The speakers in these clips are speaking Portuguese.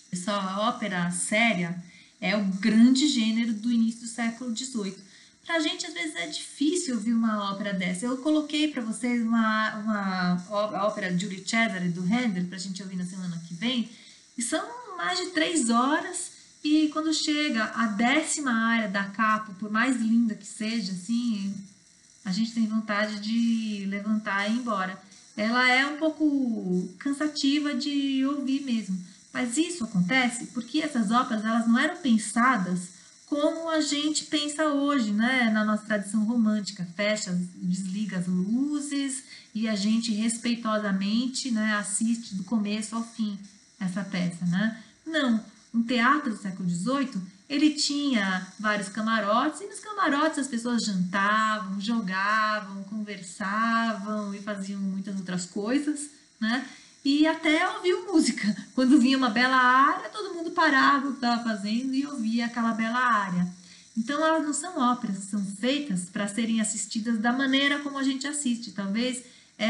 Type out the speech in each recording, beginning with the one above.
Pessoal, a ópera séria é o grande gênero do início do século XVIII. Pra gente, às vezes, é difícil ouvir uma ópera dessa. Eu coloquei para vocês a ópera Julie Cesare, do Handel, pra gente ouvir na semana que vem. E são mais de 3 horas. E quando chega a 10ª área da capo, por mais linda que seja, assim, a gente tem vontade de levantar e ir embora. Ela é um pouco cansativa de ouvir mesmo, mas isso acontece porque essas óperas elas não eram pensadas como a gente pensa hoje, né? Na nossa tradição romântica, fecha, desliga as luzes e a gente respeitosamente, né, assiste do começo ao fim essa peça, né? Não, um teatro do século XVIII ele tinha vários camarotes, e nos camarotes as pessoas jantavam, jogavam, conversavam e faziam muitas outras coisas, né? E até ouviam música. Quando vinha uma bela área, todo mundo parava o que estava fazendo e ouvia aquela bela área. Então elas não são óperas, são feitas para serem assistidas da maneira como a gente assiste. Talvez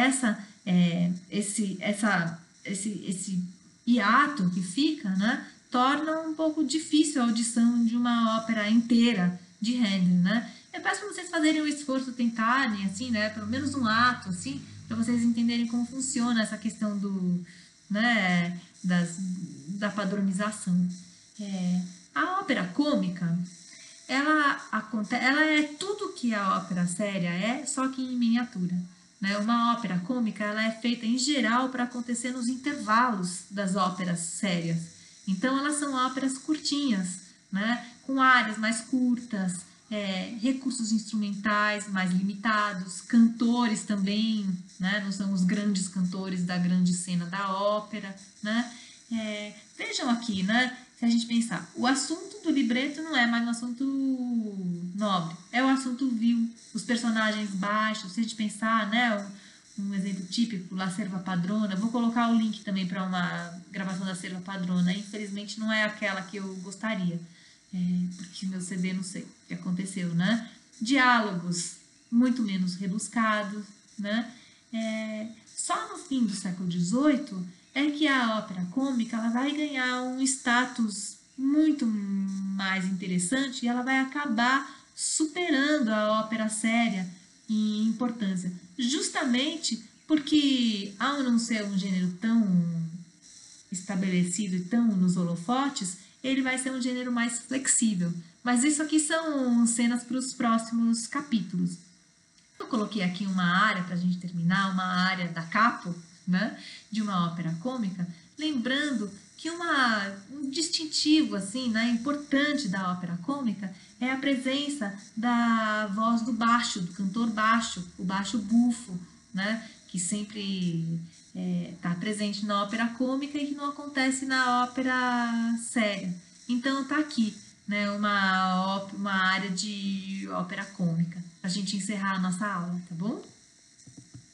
esse hiato que fica, né, torna um pouco difícil a audição de uma ópera inteira de Handel, né? Eu peço para vocês fazerem um esforço, tentarem, assim, né, pelo menos um ato, assim, para vocês entenderem como funciona essa questão né, da padronização. É, a ópera cômica, ela é tudo que a ópera séria é, só que em miniatura. Né? Uma ópera cômica ela é feita em geral para acontecer nos intervalos das óperas sérias. Então elas são óperas curtinhas, né? Com áreas mais curtas, recursos instrumentais mais limitados, cantores também, né? Não são os grandes cantores da grande cena da ópera, né? Vejam aqui, né? Se a gente pensar, o assunto do libreto não é mais um assunto nobre, é o assunto vil, os personagens baixos, se a gente pensar, né? Um exemplo típico, La Serva Padrona. Vou colocar o link também para uma gravação da Serva Padrona. Infelizmente não é aquela que eu gostaria, porque meu CD não sei o que aconteceu, né? Diálogos muito menos rebuscados, né? Só no fim do século XVIII é que a ópera cômica ela vai ganhar um status muito mais interessante e ela vai acabar superando a ópera séria em importância, justamente porque, ao não ser um gênero tão estabelecido e tão nos holofotes, ele vai ser um gênero mais flexível. Mas isso aqui são cenas para os próximos capítulos. Eu coloquei aqui uma área para a gente terminar, uma área da capo, né, de uma ópera cômica, lembrando que um distintivo assim, né, importante da ópera cômica é a presença da voz do baixo, do cantor baixo, o baixo bufo, né, que sempre está presente na ópera cômica e que não acontece na ópera séria. Então tá aqui, né, uma área de ópera cômica, para a gente encerrar a nossa aula, tá bom?